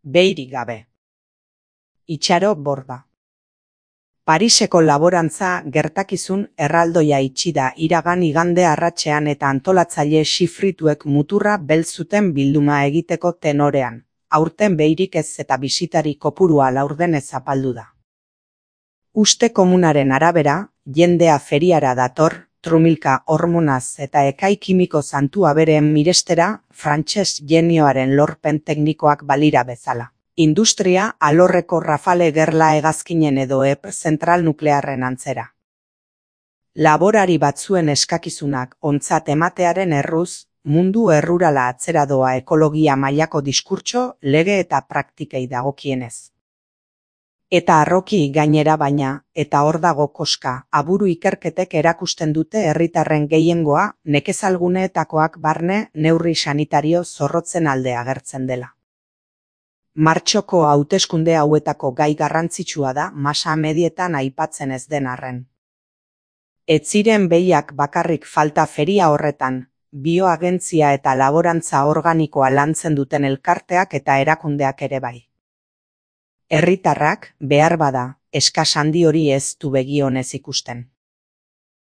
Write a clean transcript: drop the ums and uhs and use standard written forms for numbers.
behirik gabe. Itxaro Borda. Pariseko laborantza gertakizun erraldoia itxi da iragan igande arratsean eta antolatzaile xifrituek muturra beltzuten bilduma egiteko tenorean. Aurten behirik ez eta bisitari kopurua laurdenez zapaldu da. Uste komunaren arabera, jendea feriara dator, trumilka hormonaz eta ekai kimiko santu abereen mirestera, frantses genioaren lorpen teknikoak balira bezala. Industria alorreko Rafale gerla hegazkinen edo zentral nuklearren antzera. Laborari batzuen eskakizunak ontzat ematearen erruz, mundu errurala atzera doa ekologia mailako diskurtso, lege eta praktikei dagokienez. Eta arroki gainera baina, eta hor dago koska, aburu ikerketek erakusten dute herritarren gehiengoa, nekezalguneetakoak barne neurri sanitario zorrotzen alde agertzen dela. Martxoko hauteskunde hauetako gai garrantzitsua da masa medietan aipatzen ez den arren. Ez ziren behiak bakarrik falta feria horretan, bioagentzia eta laborantza organikoa lantzen duten elkarteak eta erakundeak ere bai. Herritarrak, behar bada, eskas handi hori ez du begi onez ikusten.